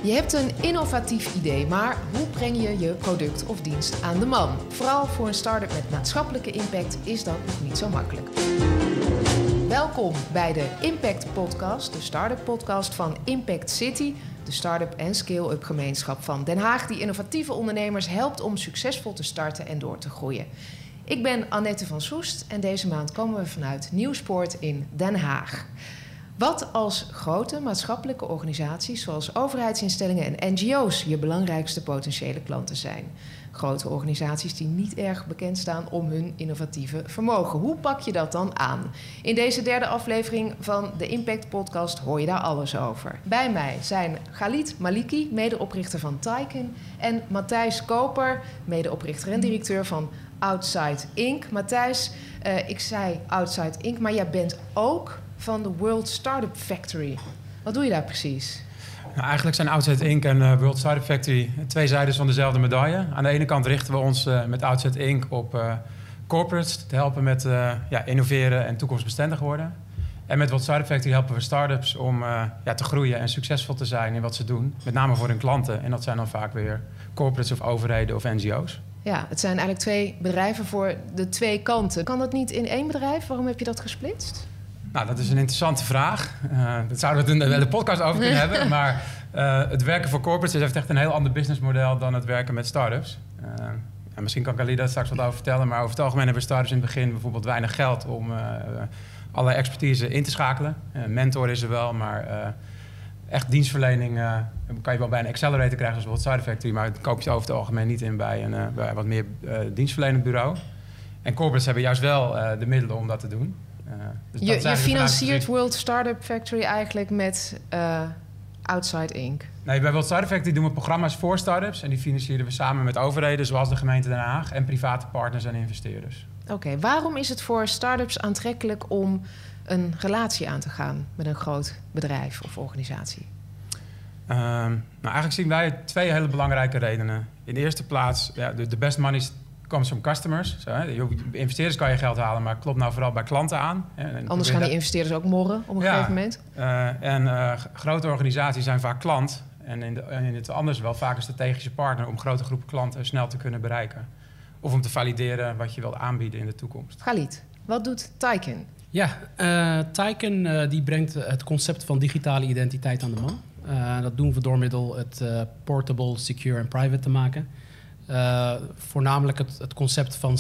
Je hebt een innovatief idee, maar hoe breng je je product of dienst aan de man? Vooral voor een start-up met maatschappelijke impact is dat nog niet zo makkelijk. Welkom bij de Impact Podcast, de start-up podcast van Impact City, de start-up en scale-up gemeenschap van Den Haag, die innovatieve ondernemers helpt om succesvol te starten en door te groeien. Ik ben Annette van Soest en deze maand komen we vanuit Nieuwspoort in Den Haag. Wat als grote maatschappelijke organisaties zoals overheidsinstellingen en NGO's je belangrijkste potentiële klanten zijn? Grote organisaties die niet erg bekend staan om hun innovatieve vermogen. Hoe pak je dat dan aan? In deze derde aflevering van de Impact Podcast hoor je daar alles over. Bij mij zijn Khalid Maliki, medeoprichter van Tyken, en Matthijs Koper, medeoprichter en directeur van Outside Inc. Matthijs, ik zei Outside Inc., maar jij bent ook van de World Startup Factory. Wat doe je daar precies? Nou, eigenlijk zijn Outside Inc. en World Startup Factory twee zijdes van dezelfde medaille. Aan de ene kant richten we ons met Outside Inc. op corporates te helpen met innoveren en toekomstbestendig worden. En met World Startup Factory helpen we startups om te groeien en succesvol te zijn in wat ze doen. Met name voor hun klanten. En dat zijn dan vaak weer corporates of overheden of NGO's. Ja, het zijn eigenlijk twee bedrijven voor de twee kanten. Kan dat niet in één bedrijf? Waarom heb je dat gesplitst? Nou, dat is een interessante vraag. Dat zouden we het in de podcast over kunnen hebben. Maar het werken voor corporates heeft echt een heel ander businessmodel dan het werken met startups. En misschien kan Khalid daar straks wat over vertellen. Maar over het algemeen hebben startups in het begin bijvoorbeeld weinig geld om allerlei expertise in te schakelen. Mentor is er wel, maar echt dienstverlening kan je wel bij een accelerator krijgen zoals World Startup Factory. Maar dat koop je over het algemeen niet in bij een wat meer dienstverlenend bureau. En corporates hebben juist wel de middelen om dat te doen. Dus je financiert World Startup Factory eigenlijk met Outside Inc. Nee, bij World Startup Factory doen we programma's voor startups. En die financieren we samen met overheden zoals de gemeente Den Haag en private partners en investeerders. Oké, waarom is het voor startups aantrekkelijk om een relatie aan te gaan met een groot bedrijf of organisatie? Eigenlijk zien wij twee hele belangrijke redenen. In de eerste plaats, de best money comes from customers. Zo, investeerders kan je geld halen, maar klopt nou vooral bij klanten aan. Anders gaan die investeerders ook morren op een gegeven moment. Grote organisaties zijn vaak klant. En in het anders wel vaak een strategische partner om grote groepen klanten snel te kunnen bereiken. Of om te valideren wat je wilt aanbieden in de toekomst. Khalid, wat doet Tyken? Ja, Tyken die brengt het concept van digitale identiteit aan de man. Dat doen we door middel het portable, secure en private te maken. Voornamelijk het concept van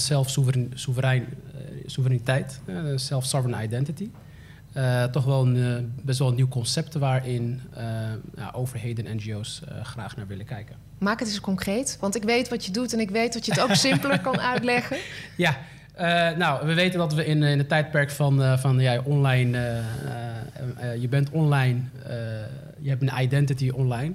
self-soevereiniteit, self-sovereign identity. Toch wel best wel een nieuw concept waarin overheden en NGO's graag naar willen kijken. Maak het eens concreet, want ik weet wat je doet en ik weet dat je het ook simpeler kan uitleggen. Ja, we weten dat we in het tijdperk van online, je bent online, je hebt een identity online.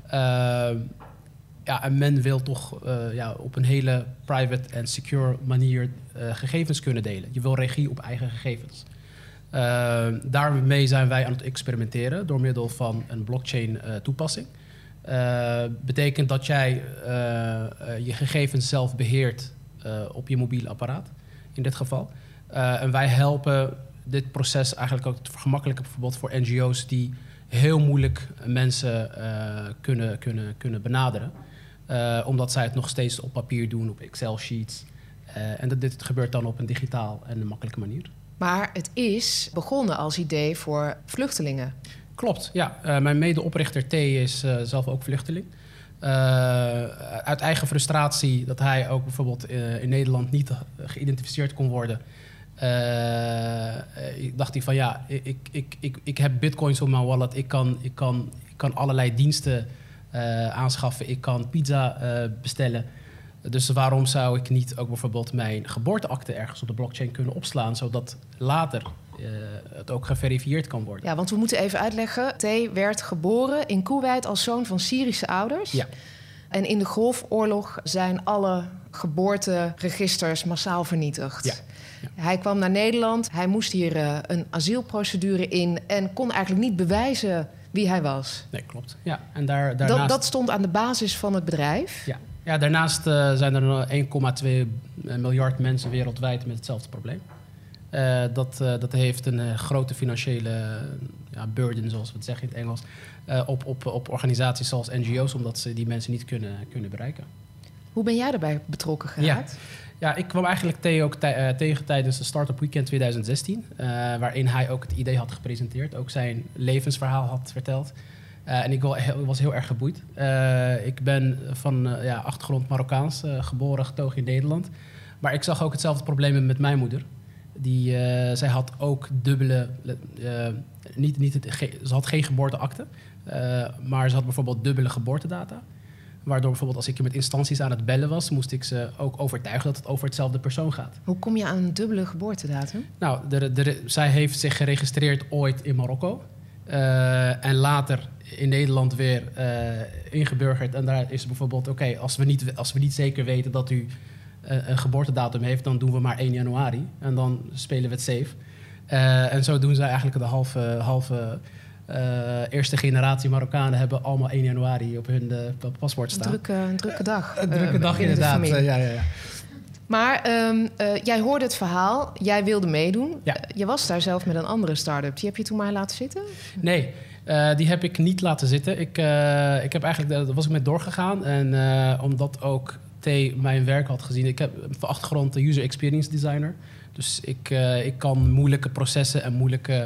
En men wil toch op een hele private en secure manier gegevens kunnen delen. Je wil regie op eigen gegevens. Daarmee zijn wij aan het experimenteren door middel van een blockchain toepassing. Betekent dat jij je gegevens zelf beheert op je mobiele apparaat, in dit geval. En wij helpen dit proces eigenlijk ook te vergemakkelijken, bijvoorbeeld voor NGO's die heel moeilijk mensen kunnen benaderen. Omdat zij het nog steeds op papier doen, op Excel-sheets. En dit gebeurt dan op een digitaal en een makkelijke manier. Maar het is begonnen als idee voor vluchtelingen. Klopt, ja. Mijn medeoprichter T is zelf ook vluchteling. Uit eigen frustratie dat hij ook bijvoorbeeld in Nederland niet geïdentificeerd kon worden. Dacht hij van ik heb bitcoins op mijn wallet. Ik kan allerlei diensten aanschaffen. Ik kan pizza bestellen. Dus waarom zou ik niet ook bijvoorbeeld mijn geboorteakte ergens op de blockchain kunnen opslaan, zodat later het ook geverifieerd kan worden? Ja, want we moeten even uitleggen. T werd geboren in Koeweit als zoon van Syrische ouders. Ja. En in de Golfoorlog zijn alle geboorteregisters massaal vernietigd. Ja. Ja. Hij kwam naar Nederland. Hij moest hier een asielprocedure in en kon eigenlijk niet bewijzen wie hij was. Nee, klopt. Ja, en daarnaast... dat stond aan de basis van het bedrijf. Ja. Ja, daarnaast zijn er 1,2 miljard mensen wereldwijd met hetzelfde probleem. Dat heeft een grote financiële burden, zoals we het zeggen in het Engels, op organisaties zoals NGO's, omdat ze die mensen niet kunnen bereiken. Hoe ben jij daarbij betrokken geraakt? Ja, ik kwam eigenlijk Theo ook tegen tijdens de Startup Weekend 2016... waarin hij ook het idee had gepresenteerd, ook zijn levensverhaal had verteld. En ik was heel erg geboeid. Ik ben van achtergrond Marokkaans, geboren, getogen in Nederland. Maar ik zag ook hetzelfde probleem met mijn moeder. Zij had ook dubbele... ze had geen geboorteakte, maar ze had bijvoorbeeld dubbele geboortedata. Waardoor bijvoorbeeld als ik met instanties aan het bellen was, moest ik ze ook overtuigen dat het over hetzelfde persoon gaat. Hoe kom je aan een dubbele geboortedatum? Nou, zij heeft zich geregistreerd ooit in Marokko. En later in Nederland weer ingeburgerd. En daar is bijvoorbeeld, oké, als we niet zeker weten dat u een geboortedatum heeft, dan doen we maar 1 januari. En dan spelen we het safe. En zo doen zij eigenlijk de halve eerste generatie Marokkanen hebben allemaal 1 januari op hun paspoort staan. Een drukke dag. Een drukke dag, inderdaad. Ja. Maar jij hoorde het verhaal, jij wilde meedoen. Ja. Je was daar zelf met een andere start-up. Die heb je toen maar laten zitten? Nee, die heb ik niet laten zitten. Ik heb eigenlijk, daar was ik met doorgegaan. En omdat ook T mijn werk had gezien. Ik heb van achtergrond de user experience designer. Dus ik kan moeilijke processen en moeilijke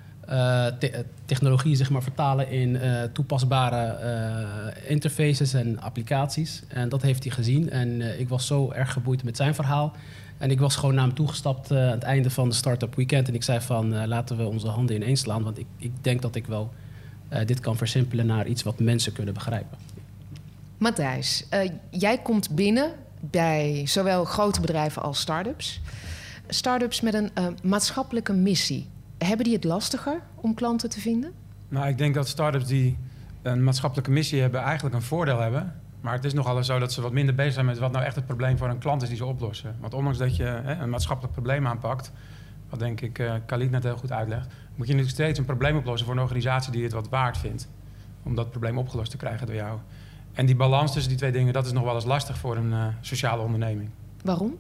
technologie zeg maar, vertalen in toepasbare interfaces en applicaties. En dat heeft hij gezien. En ik was zo erg geboeid met zijn verhaal. En ik was gewoon naar hem toegestapt aan het einde van de Startup Weekend. En ik zei van laten we onze handen ineens slaan. Want ik denk dat ik wel dit kan versimpelen naar iets wat mensen kunnen begrijpen. Matthijs, jij komt binnen bij zowel grote bedrijven als start-ups. Start-ups met een maatschappelijke missie. Hebben die het lastiger om klanten te vinden? Nou, ik denk dat start-ups die een maatschappelijke missie hebben eigenlijk een voordeel hebben. Maar het is nogal eens zo dat ze wat minder bezig zijn met wat nou echt het probleem voor een klant is die ze oplossen. Want ondanks dat je een maatschappelijk probleem aanpakt, wat denk ik Khalid net heel goed uitlegt, moet je nu steeds een probleem oplossen voor een organisatie die het wat waard vindt. Om dat probleem opgelost te krijgen door jou. En die balans tussen die twee dingen, dat is nog wel eens lastig voor een sociale onderneming. Waarom?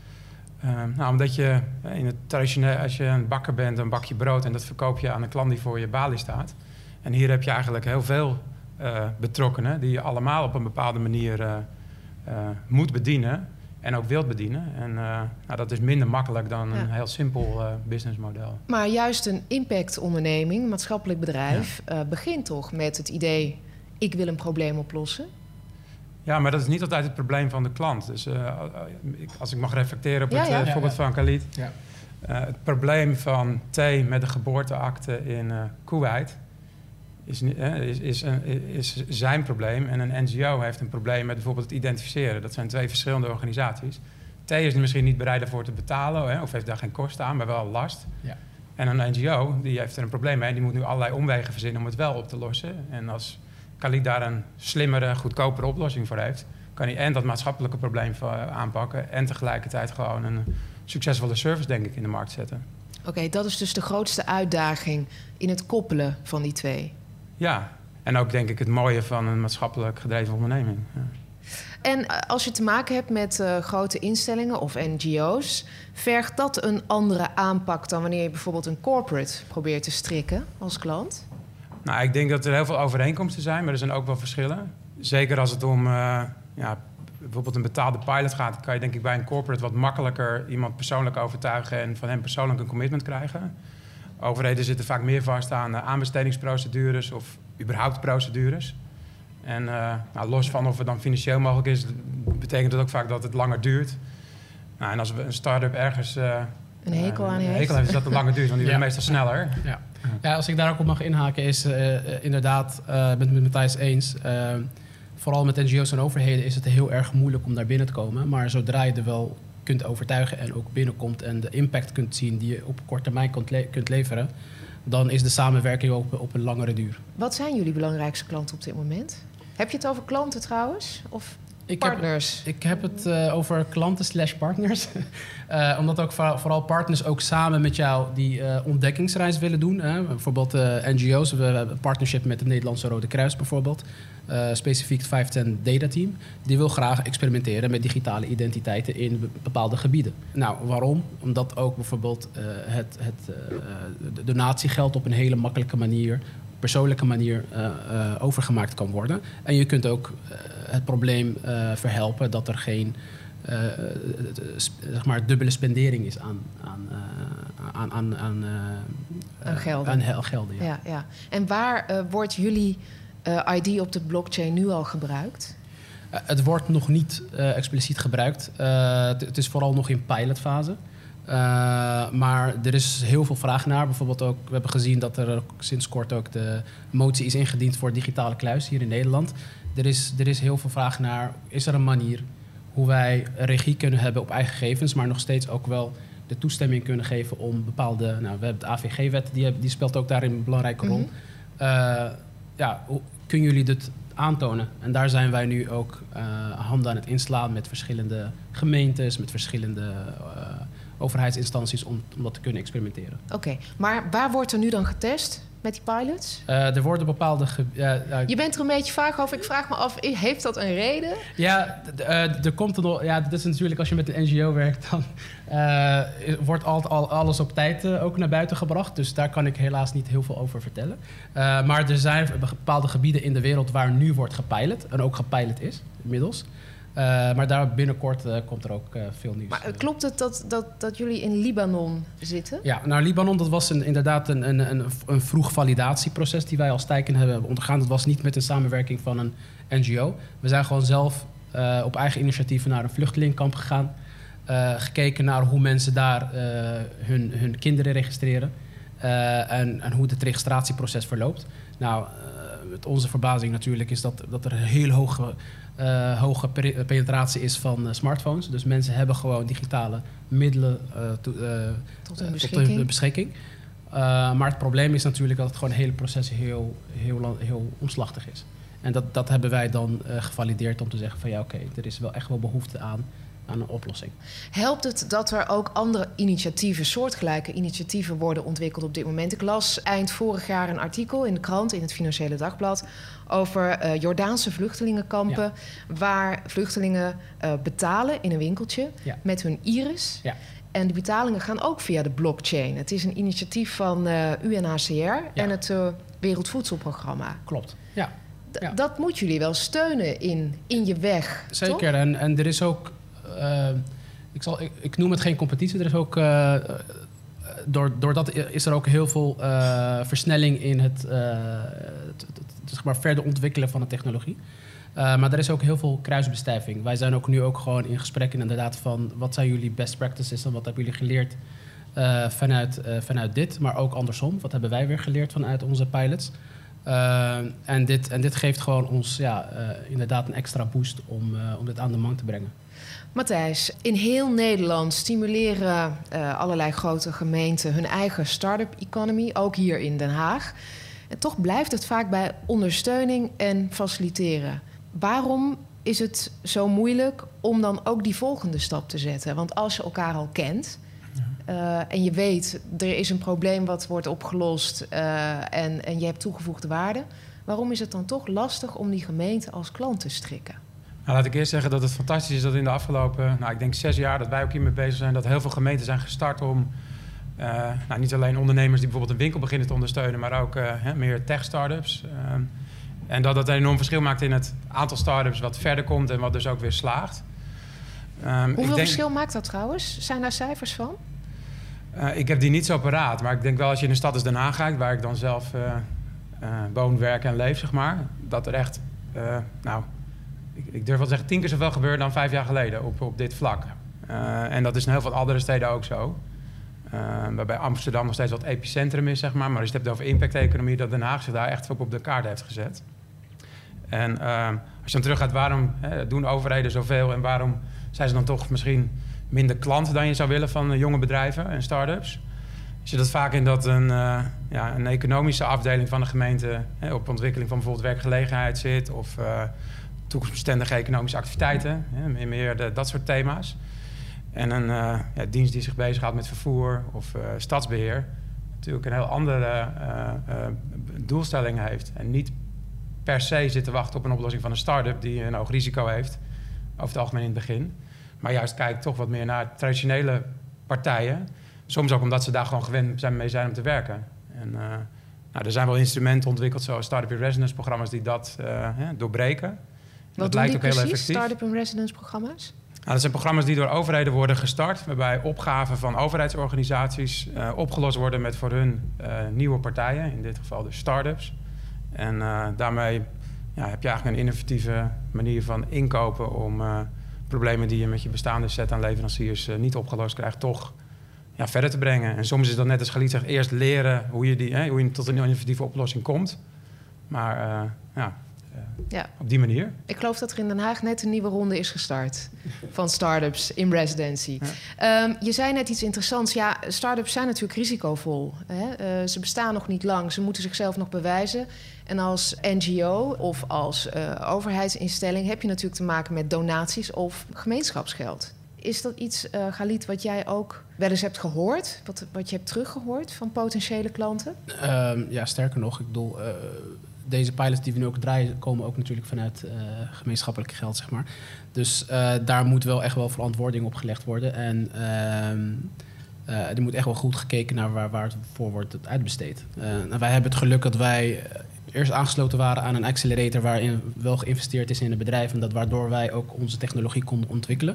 Omdat je in het traditioneel, als je een bakker bent, een bakje brood en dat verkoop je aan een klant die voor je balie staat. En hier heb je eigenlijk heel veel betrokkenen die je allemaal op een bepaalde manier moet bedienen en ook wilt bedienen. En dat is minder makkelijk dan een heel simpel businessmodel. Maar juist een impactonderneming, een maatschappelijk bedrijf, begint toch met het idee, ik wil een probleem oplossen. Ja, maar dat is niet altijd het probleem van de klant. Dus als ik mag reflecteren op het voorbeeld van Khalid. Ja. Het probleem van T met de geboorteakte in Kuwait is zijn probleem. En een NGO heeft een probleem met bijvoorbeeld het identificeren. Dat zijn 2 verschillende organisaties. T is misschien niet bereid ervoor te betalen, of heeft daar geen kosten aan, maar wel last. Ja. En een NGO die heeft er een probleem mee. Die moet nu allerlei omwegen verzinnen om het wel op te lossen. En als Khalid daar een slimmere, goedkopere oplossing voor heeft, kan hij en dat maatschappelijke probleem aanpakken en tegelijkertijd gewoon een succesvolle service, denk ik, in de markt zetten. Oké, dat is dus de grootste uitdaging in het koppelen van die twee. Ja, en ook denk ik het mooie van een maatschappelijk gedreven onderneming. Ja. En als je te maken hebt met grote instellingen of NGO's, vergt dat een andere aanpak dan wanneer je bijvoorbeeld een corporate probeert te strikken als klant? Nou, ik denk dat er heel veel overeenkomsten zijn, maar er zijn ook wel verschillen. Zeker als het om bijvoorbeeld een betaalde pilot gaat, kan je denk ik bij een corporate wat makkelijker iemand persoonlijk overtuigen en van hem persoonlijk een commitment krijgen. Overheden zitten vaak meer vast aan aanbestedingsprocedures of überhaupt procedures. En los van of het dan financieel mogelijk is, betekent het ook vaak dat het langer duurt. Nou, en als we een start-up ergens een hekel aan heeft, is dat het langer duurt, want die is meestal sneller. Ja, als ik daar ook op mag inhaken is inderdaad, met Matthijs eens. Vooral met NGO's en overheden is het heel erg moeilijk om daar binnen te komen. Maar zodra je er wel kunt overtuigen en ook binnenkomt en de impact kunt zien die je op korte termijn kunt leveren, dan is de samenwerking ook op een langere duur. Wat zijn jullie belangrijkste klanten op dit moment? Heb je het over klanten trouwens? Of? partners? Ik heb het over klanten/partners. Omdat ook vooral partners ook samen met jou die ontdekkingsreis willen doen. Bijvoorbeeld NGO's. We hebben een partnership met het Nederlandse Rode Kruis bijvoorbeeld. Specifiek het 510 Data Team. Die wil graag experimenteren met digitale identiteiten in bepaalde gebieden. Nou, waarom? Omdat ook bijvoorbeeld het donatiegeld op een hele makkelijke manier, persoonlijke manier overgemaakt kan worden. En je kunt ook het probleem verhelpen dat er geen zeg maar dubbele spendering is aan gelden. Gelden, ja. Ja. En waar wordt jullie ID op de blockchain nu al gebruikt? Het wordt nog niet expliciet gebruikt. Het is vooral nog in pilotfase. Maar er is heel veel vraag naar. Bijvoorbeeld ook, we hebben gezien dat er sinds kort ook de motie is ingediend voor digitale kluis hier in Nederland. Er is heel veel vraag naar, is er een manier hoe wij regie kunnen hebben op eigen gegevens, maar nog steeds ook wel de toestemming kunnen geven om bepaalde... Nou, we hebben de AVG-wet, die speelt ook daarin een belangrijke rol. Hoe kunnen jullie dit aantonen? En daar zijn wij nu ook handen aan het inslaan met verschillende gemeentes, met verschillende overheidsinstanties om dat te kunnen experimenteren. Oké, maar waar wordt er nu dan getest met die pilots? Er worden bepaalde... Je bent er een beetje vaag over. Ik vraag me af, heeft dat een reden? Ja, er komt er nog... Ja, dat is natuurlijk als je met een NGO werkt, dan wordt alles op tijd ook naar buiten gebracht. Dus daar kan ik helaas niet heel veel over vertellen. Maar er zijn bepaalde gebieden in de wereld waar nu wordt gepilot. En ook gepilot is, inmiddels. Maar daar binnenkort komt er ook veel nieuws. Maar klopt het dat jullie in Libanon zitten? Ja, nou Libanon, dat was inderdaad een vroeg validatieproces die wij als Steiken hebben ondergaan. Dat was niet met de samenwerking van een NGO. We zijn gewoon zelf op eigen initiatieven naar een vluchtelingkamp gegaan. Gekeken naar hoe mensen daar hun kinderen registreren. En hoe het registratieproces verloopt. Nou, met onze verbazing natuurlijk is dat er een heel hoge penetratie is van smartphones. Dus mensen hebben gewoon digitale middelen tot hun beschikking. Maar het probleem is natuurlijk dat het gewoon het hele proces heel omslachtig is. En dat hebben wij dan gevalideerd om te zeggen van oké, er is wel echt wel behoefte aan een oplossing. Helpt het dat er ook andere initiatieven, soortgelijke initiatieven worden ontwikkeld op dit moment? Ik las eind vorig jaar een artikel in de krant, in het Financiële Dagblad, over Jordaanse vluchtelingenkampen, waar vluchtelingen betalen in een winkeltje met hun iris. Ja. En die betalingen gaan ook via de blockchain. Het is een initiatief van UNHCR en het Wereldvoedselprogramma. Klopt, ja. Dat moet jullie wel steunen in je weg, zeker, toch? En er is ook... ik noem het geen competitie. Er is ook, doordat is er ook heel veel versnelling in het zeg maar verder ontwikkelen van de technologie. Maar er is ook heel veel kruisbestuiving. Wij zijn ook nu ook gewoon in gesprekken inderdaad van wat zijn jullie best practices en wat hebben jullie geleerd vanuit dit, maar ook andersom. Wat hebben wij weer geleerd vanuit onze pilots? En dit geeft gewoon ons inderdaad een extra boost om dit aan de man te brengen. Matthijs, in heel Nederland stimuleren allerlei grote gemeenten hun eigen start-up economy, ook hier in Den Haag. En toch blijft het vaak bij ondersteuning en faciliteren. Waarom is het zo moeilijk om dan ook die volgende stap te zetten? Want als je elkaar al kent en je weet, er is een probleem wat wordt opgelost en je hebt toegevoegde waarde, waarom is het dan toch lastig om die gemeente als klant te strikken? Nou, laat ik eerst zeggen dat het fantastisch is dat in de afgelopen, ik denk 6 jaar dat wij ook hiermee bezig zijn, dat heel veel gemeenten zijn gestart om niet alleen ondernemers die bijvoorbeeld een winkel beginnen te ondersteunen, maar ook meer tech-startups. En dat een enorm verschil maakt in het aantal startups wat verder komt en wat dus ook weer slaagt. Hoeveel verschil maakt dat trouwens? Zijn daar cijfers van? Ik heb die niet zo paraat, maar ik denk wel als je in een stad als Den Haag kijkt, waar ik dan zelf woon, werk en leef, zeg maar, dat er echt, ik durf wel te zeggen, 10 keer zoveel gebeurt dan 5 jaar geleden op dit vlak. En dat is in heel veel andere steden ook zo. Waarbij Amsterdam nog steeds wat epicentrum is, zeg maar. Maar als je het hebt over impact-economie, dat Den Haag zich daar echt op de kaart heeft gezet. En als je dan teruggaat, waarom doen overheden zoveel en waarom zijn ze dan toch misschien minder klant dan je zou willen van jonge bedrijven en start-ups? Je dat vaak in dat een economische afdeling van de gemeente op ontwikkeling van bijvoorbeeld werkgelegenheid zit of toekomstbestendige economische activiteiten. Meer dat soort thema's. En een dienst die zich bezighoudt met vervoer of stadsbeheer... natuurlijk een heel andere doelstelling heeft. En niet per se zit te wachten op een oplossing van een start-up... die een hoog risico heeft, over het algemeen in het begin. Maar juist kijkt toch wat meer naar traditionele partijen. Soms ook omdat ze daar gewoon gewend mee zijn om te werken. En er zijn wel instrumenten ontwikkeld, zoals Startup in Residence programma's... die dat doorbreken. Wat doen die precies, Startup in Residence programma's? Dat zijn programma's die door overheden worden gestart... waarbij opgaven van overheidsorganisaties opgelost worden... met voor hun nieuwe partijen, in dit geval dus start-ups. En daarmee heb je eigenlijk een innovatieve manier van inkopen... om problemen die je met je bestaande set aan leveranciers niet opgelost krijgt... toch verder te brengen. En soms is dat net als Galit zegt, eerst leren hoe je tot een innovatieve oplossing komt. Maar op die manier. Ik geloof dat er in Den Haag net een nieuwe ronde is gestart van start-ups in residency. Ja. Je zei net iets interessants. Ja, start-ups zijn natuurlijk risicovol. Hè? Ze bestaan nog niet lang. Ze moeten zichzelf nog bewijzen. En als NGO of als overheidsinstelling heb je natuurlijk te maken met donaties of gemeenschapsgeld. Is dat iets, Galit, wat jij ook wel eens hebt gehoord? Wat je hebt teruggehoord van potentiële klanten? Ja, sterker nog. Ik bedoel, deze pilots die we nu ook draaien... komen ook natuurlijk vanuit gemeenschappelijk geld, zeg maar. Dus daar moet wel echt wel verantwoording op gelegd worden. En er moet echt wel goed gekeken naar waar het voor wordt uitbesteed. Wij hebben het geluk dat wij eerst aangesloten waren aan een accelerator... waarin wel geïnvesteerd is in het bedrijf... en waardoor wij ook onze technologie konden ontwikkelen.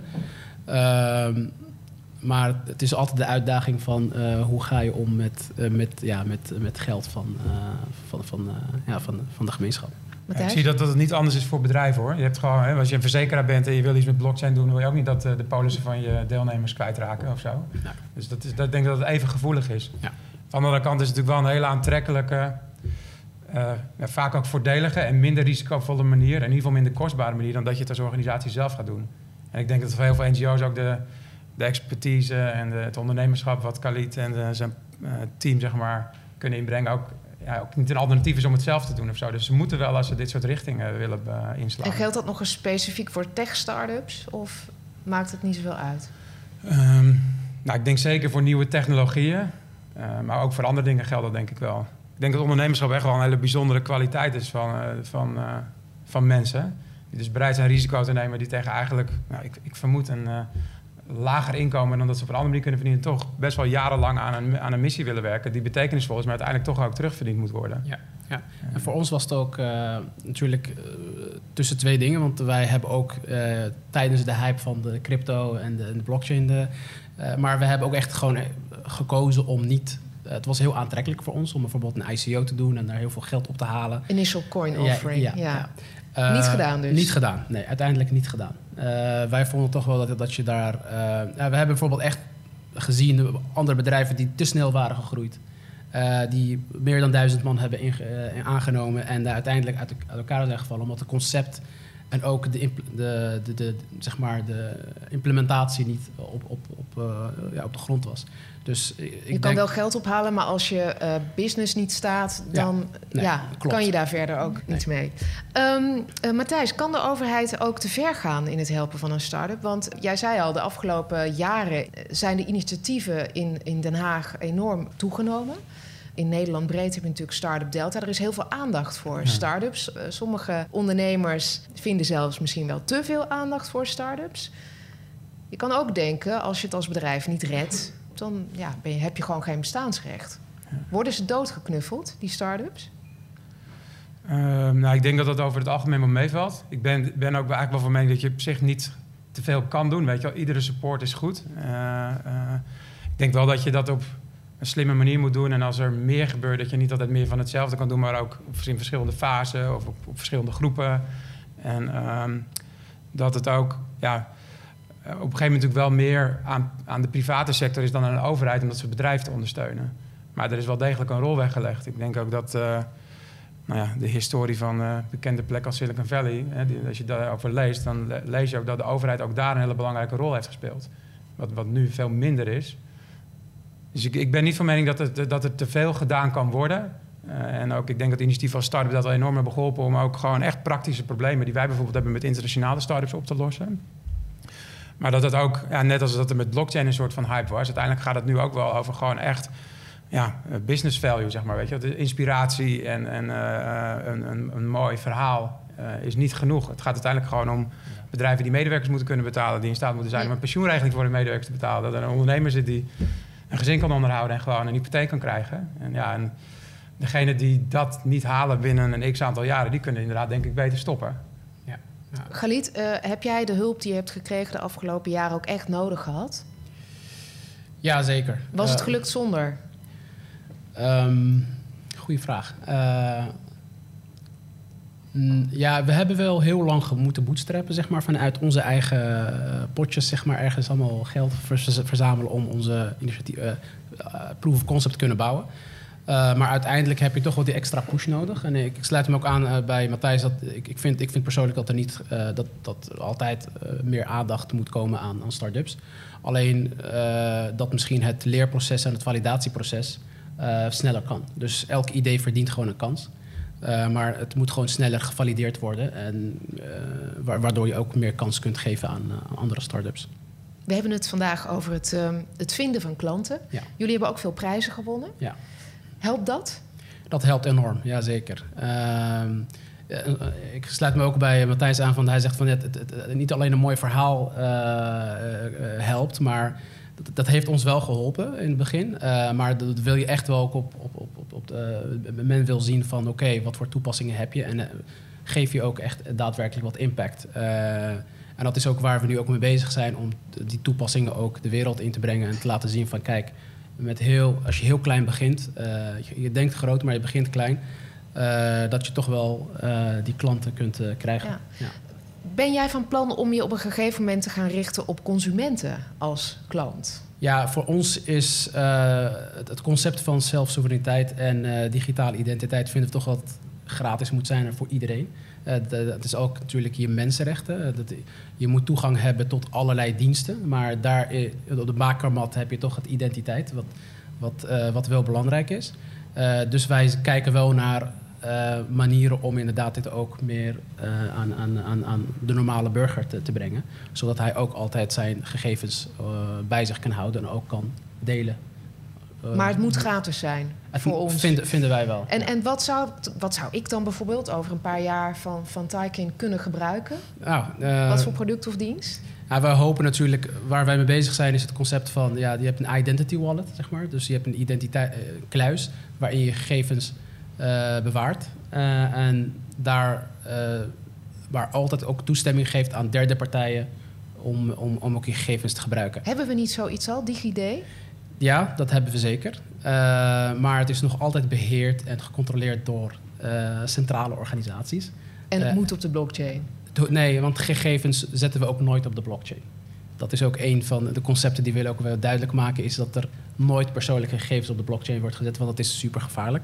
Maar het is altijd de uitdaging van hoe ga je om met geld van de gemeenschap. Ja, ik zie dat het niet anders is voor bedrijven, hoor. Je hebt gewoon, als je een verzekeraar bent en je wil iets met blockchain doen... wil je ook niet dat de polissen van je deelnemers kwijtraken of zo. Ja. Dus ik denk dat het even gevoelig is. Ja. Van de andere kant is het natuurlijk wel een hele aantrekkelijke... vaak ook voordelige en minder risicovolle manier... en in ieder geval minder kostbare manier... dan dat je het als organisatie zelf gaat doen. En ik denk dat voor heel veel NGO's ook de expertise en het ondernemerschap... wat Galit en zijn team zeg maar, kunnen inbrengen... ook niet een alternatief is om het zelf te doen of zo. Dus ze moeten wel als ze dit soort richtingen willen inslaan. En geldt dat nog eens specifiek voor tech-startups? Of maakt het niet zoveel uit? Ik denk zeker voor nieuwe technologieën. Maar ook voor andere dingen geldt dat denk ik wel. Ik denk dat ondernemerschap echt wel een hele bijzondere kwaliteit is van mensen... die dus bereid zijn risico te nemen... die tegen eigenlijk, ik vermoed een lager inkomen... dan dat ze op een andere manier kunnen verdienen... toch best wel jarenlang aan een missie willen werken... die betekenisvol is, maar uiteindelijk toch ook terugverdiend moet worden. Ja. En voor ons was het ook natuurlijk tussen twee dingen... want wij hebben ook tijdens de hype van de crypto en de blockchain... maar we hebben ook echt gewoon gekozen om niet... Het was heel aantrekkelijk voor ons om bijvoorbeeld een ICO te doen... en daar heel veel geld op te halen. Initial coin offering, ja. Niet gedaan dus? Niet gedaan, nee, uiteindelijk niet gedaan. Wij vonden toch wel dat je daar... we hebben bijvoorbeeld echt gezien andere bedrijven die te snel waren gegroeid... die meer dan 1000 man hebben aangenomen... en daar uiteindelijk uit elkaar zijn gevallen... omdat het concept en ook de implementatie niet op de grond was. Dus je kan wel geld ophalen, maar als je business niet staat... dan kan je daar verder ook niet mee. Matthijs, kan de overheid ook te ver gaan in het helpen van een start-up? Want jij zei al, de afgelopen jaren zijn de initiatieven in Den Haag enorm toegenomen. In Nederland breed heb je natuurlijk Startup Delta. Er is heel veel aandacht voor start-ups. Sommige ondernemers vinden zelfs misschien wel te veel aandacht voor start-ups. Je kan ook denken, als je het als bedrijf niet redt... dan heb je gewoon geen bestaansrecht. Worden ze doodgeknuffeld, die start-ups? Ik denk dat dat over het algemeen wel meevalt. Ik ben ook eigenlijk wel van mening dat je op zich niet te veel kan doen. Weet je wel, iedere support is goed. Ik denk wel dat je dat op een slimme manier moet doen. En als er meer gebeurt, dat je niet altijd meer van hetzelfde kan doen... maar ook in verschillende fasen of op verschillende groepen. En dat het ook... op een gegeven moment natuurlijk wel meer aan de private sector is dan aan de overheid... om dat soort bedrijven te ondersteunen. Maar er is wel degelijk een rol weggelegd. Ik denk ook dat de historie van bekende plekken als Silicon Valley... als je daarover leest, dan lees je ook dat de overheid ook daar een hele belangrijke rol heeft gespeeld. Wat nu veel minder is. Dus ik ben niet van mening dat er te veel gedaan kan worden. En ook, ik denk dat initiatieven als start-up dat wel enorm hebben geholpen om ook gewoon echt praktische problemen die wij bijvoorbeeld hebben met internationale start-ups op te lossen. Maar dat het ook, net als dat er met blockchain een soort van hype was, uiteindelijk gaat het nu ook wel over gewoon echt business value, zeg maar. Weet je? De inspiratie en een mooi verhaal is niet genoeg. Het gaat uiteindelijk gewoon om bedrijven die medewerkers moeten kunnen betalen, die in staat moeten zijn om een pensioenregeling voor de medewerkers te betalen. Dat er een ondernemer zit die een gezin kan onderhouden en gewoon een hypotheek kan krijgen. En degenen die dat niet halen binnen een x-aantal jaren, die kunnen inderdaad, denk ik, beter stoppen. Ja. Khalid, heb jij de hulp die je hebt gekregen de afgelopen jaren ook echt nodig gehad? Ja, zeker. Was het gelukt zonder? Goeie vraag. We hebben wel heel lang moeten bootstrappen, zeg maar, vanuit onze eigen potjes, zeg maar, ergens allemaal geld verzamelen om onze proof of concept te kunnen bouwen. Maar uiteindelijk heb je toch wel die extra push nodig. En ik sluit hem ook aan bij Matthijs. Dat ik vind persoonlijk dat er niet dat altijd meer aandacht moet komen aan start-ups. Alleen dat misschien het leerproces en het validatieproces sneller kan. Dus elk idee verdient gewoon een kans. Maar het moet gewoon sneller gevalideerd worden. En waardoor je ook meer kans kunt geven aan andere start-ups. We hebben het vandaag over het vinden van klanten. Ja. Jullie hebben ook veel prijzen gewonnen. Ja. Helpt dat? Dat helpt enorm, ja zeker. Ik sluit me ook bij Matthijs aan. Hij zegt van het niet alleen een mooi verhaal helpt, maar dat heeft ons wel geholpen in het begin. Maar dat wil je echt wel ook men wil zien van oké, wat voor toepassingen heb je? En geef je ook echt daadwerkelijk wat impact. En dat is ook waar we nu ook mee bezig zijn om die toepassingen ook de wereld in te brengen en te laten zien van kijk, als je heel klein begint, je denkt groot, maar je begint klein, dat je toch wel die klanten kunt krijgen. Ja. Ja. Ben jij van plan om je op een gegeven moment te gaan richten op consumenten als klant? Ja, voor ons is het concept van zelfsoevereiniteit en digitale identiteit vinden we toch wat gratis moet zijn voor iedereen. Dat is ook natuurlijk je mensenrechten. Je moet toegang hebben tot allerlei diensten. Maar daar op de bakermat heb je toch het identiteit, wat wel belangrijk is. Dus wij kijken wel naar manieren om inderdaad dit ook meer aan de normale burger te brengen. Zodat hij ook altijd zijn gegevens bij zich kan houden en ook kan delen. Maar het moet gratis zijn voor ons. Vinden wij wel. En wat zou ik dan bijvoorbeeld over een paar jaar van Taikin kunnen gebruiken? Wat voor product of dienst? Ja, wij hopen natuurlijk, waar wij mee bezig zijn, is het concept van, je hebt een identity wallet, zeg maar. Dus je hebt een identiteitskluis waarin je gegevens bewaart. En daar waar altijd ook toestemming geeft aan derde partijen om ook je gegevens te gebruiken. Hebben we niet zoiets al, DigiD? Ja, dat hebben we zeker. Maar het is nog altijd beheerd en gecontroleerd door centrale organisaties. En het moet op de blockchain? Nee, want gegevens zetten we ook nooit op de blockchain. Dat is ook een van de concepten die we willen ook wel duidelijk maken, is dat er nooit persoonlijke gegevens op de blockchain wordt gezet, want dat is super gevaarlijk.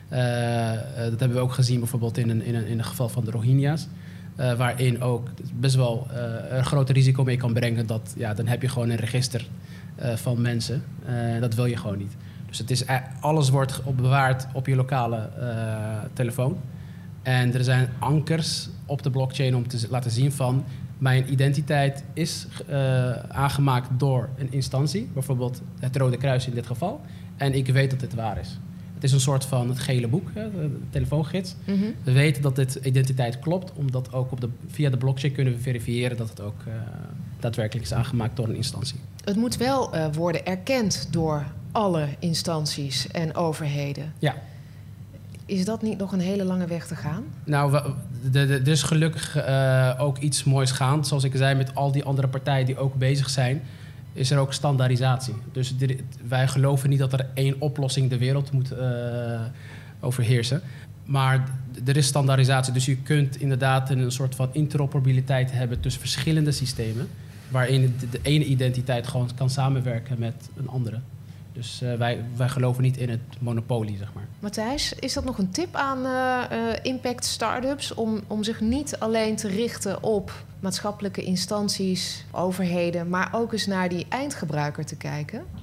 Dat hebben we ook gezien bijvoorbeeld in een geval van de Rohingya's. Waarin ook best wel een groot risico mee kan brengen. Dat, dan heb je gewoon een register van mensen. Dat wil je gewoon niet. Dus alles wordt bewaard op je lokale telefoon. En er zijn ankers op de blockchain om te laten zien van mijn identiteit is aangemaakt door een instantie. Bijvoorbeeld het Rode Kruis in dit geval. En ik weet dat dit waar is. Het is een soort van het gele boek, de telefoongids. Mm-hmm. We weten dat dit identiteit klopt, omdat ook via de blockchain kunnen we verifiëren dat het ook daadwerkelijk is aangemaakt door een instantie. Het moet wel worden erkend door alle instanties en overheden. Ja. Is dat niet nog een hele lange weg te gaan? Nou, er is gelukkig ook iets moois gaand. Zoals ik zei, met al die andere partijen die ook bezig zijn, is er ook standaardisatie. Dus wij geloven niet dat er één oplossing de wereld moet overheersen. Maar er is standaardisatie. Dus je kunt inderdaad een soort van interoperabiliteit hebben tussen verschillende systemen, waarin de ene identiteit gewoon kan samenwerken met een andere. Dus wij geloven niet in het monopolie, zeg maar. Matthijs, is dat nog een tip aan impact startups om zich niet alleen te richten op maatschappelijke instanties, overheden, maar ook eens naar die eindgebruiker te kijken?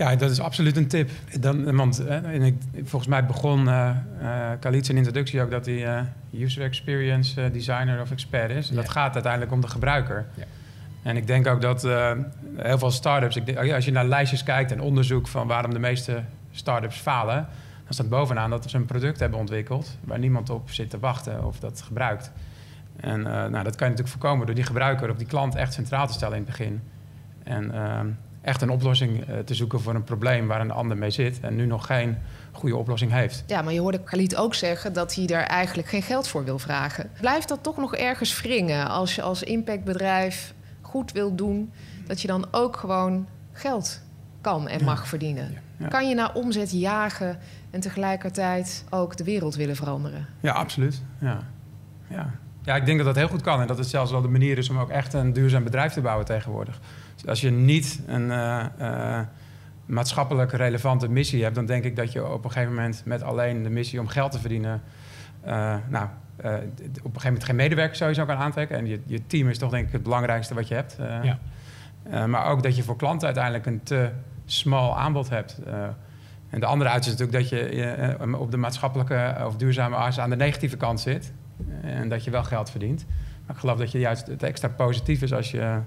Ja, dat is absoluut een tip. Volgens mij begon Khalid zijn introductie ook dat hij user experience designer of expert is. Ja. Dat gaat uiteindelijk om de gebruiker. Ja. En ik denk ook dat heel veel start-ups... als je naar lijstjes kijkt en onderzoek van waarom de meeste start-ups falen... dan staat bovenaan dat ze een product hebben ontwikkeld waar niemand op zit te wachten of dat gebruikt. En dat kan je natuurlijk voorkomen door die gebruiker of die klant echt centraal te stellen in het begin. En echt een oplossing te zoeken voor een probleem waar een ander mee zit en nu nog geen goede oplossing heeft. Ja, maar je hoorde Khalid ook zeggen dat hij daar eigenlijk geen geld voor wil vragen. Blijft dat toch nog ergens wringen als je als impactbedrijf goed wil doen, dat je dan ook gewoon geld kan en mag verdienen? Ja. Kan je naar omzet jagen en tegelijkertijd ook de wereld willen veranderen? Ja, absoluut. Ja, ik denk dat dat heel goed kan. En dat het zelfs wel de manier is om ook echt een duurzaam bedrijf te bouwen tegenwoordig. Dus als je niet een maatschappelijk relevante missie hebt, dan denk ik dat je op een gegeven moment met alleen de missie om geld te verdienen, op een gegeven moment geen medewerkers sowieso kan aantrekken. En je team is toch denk ik het belangrijkste wat je hebt. Maar ook dat je voor klanten uiteindelijk een te smal aanbod hebt. En de andere uitzicht is natuurlijk dat je op de maatschappelijke of duurzame as aan de negatieve kant zit. En dat je wel geld verdient. Maar ik geloof dat je juist het extra positief is als je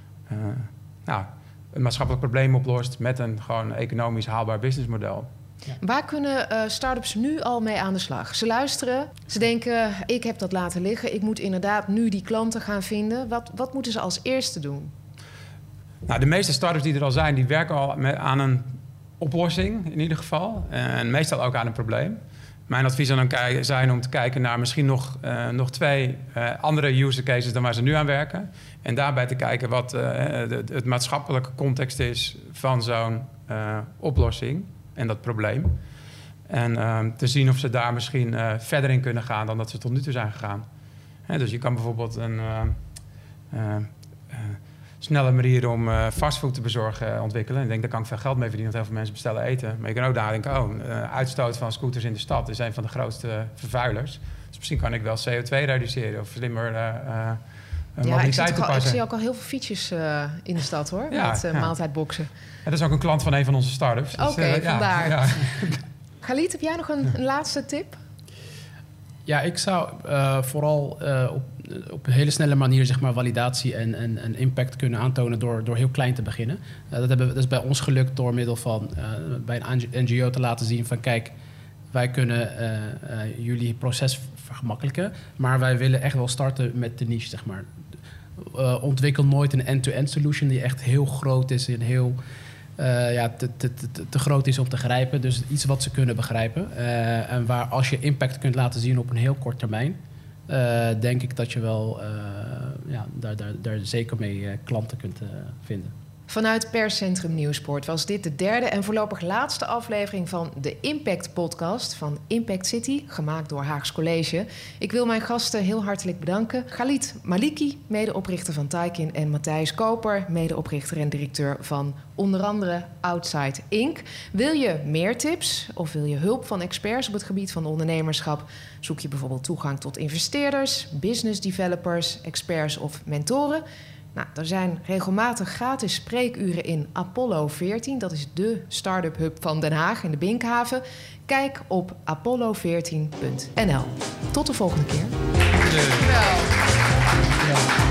een maatschappelijk probleem oplost met een gewoon economisch haalbaar businessmodel. Ja. Waar kunnen start-ups nu al mee aan de slag? Ze luisteren, ze denken, ik heb dat laten liggen. Ik moet inderdaad nu die klanten gaan vinden. Wat moeten ze als eerste doen? Nou, de meeste start-ups die er al zijn, die werken al aan een oplossing in ieder geval. En meestal ook aan een probleem. Mijn advies zou dan zijn om te kijken naar misschien nog 2 andere use cases dan waar ze nu aan werken. En daarbij te kijken wat het maatschappelijke context is van zo'n oplossing en dat probleem. En te zien of ze daar misschien verder in kunnen gaan dan dat ze tot nu toe zijn gegaan. Dus je kan bijvoorbeeld een snelle manier om fastfood te bezorgen ontwikkelen. Ik denk, daar kan ik veel geld mee verdienen, want heel veel mensen bestellen eten. Maar je kan ook nadenken, uitstoot van scooters in de stad is een van de grootste vervuilers. Dus misschien kan ik wel CO2 reduceren of slimmer mobiliteit toepassen. Ik zie ook al heel veel fietsjes in de stad, hoor, met maaltijdboxen. Ja, dat is ook een klant van een van onze start-ups. Dus, Oké, vandaar. Ja. Khalid, heb jij nog een laatste tip? Ja, ik zou vooral op een hele snelle manier zeg maar, validatie en impact kunnen aantonen door heel klein te beginnen. Dat is bij ons gelukt door middel van bij een NGO te laten zien van kijk, wij kunnen jullie proces vergemakkelijken, maar wij willen echt wel starten met de niche, zeg maar. Ontwikkel nooit een end-to-end solution die echt heel groot is en heel te groot is om te grijpen. Dus iets wat ze kunnen begrijpen. En waar als je impact kunt laten zien op een heel kort termijn, denk ik dat je wel daar zeker mee klanten kunt vinden. Vanuit Perscentrum Nieuwsport was dit de 3e en voorlopig laatste aflevering van de Impact Podcast van Impact City, gemaakt door Haags College. Ik wil mijn gasten heel hartelijk bedanken. Khalid Maliki, medeoprichter van Taikin, en Matthijs Koper, medeoprichter en directeur van onder andere Outside Inc. Wil je meer tips of wil je hulp van experts op het gebied van ondernemerschap? Zoek je bijvoorbeeld toegang tot investeerders, business developers, experts of mentoren? Nou, er zijn regelmatig gratis spreekuren in Apollo 14. Dat is de start-up hub van Den Haag in de Binkhaven. Kijk op apollo14.nl. Tot de volgende keer. Dankjewel.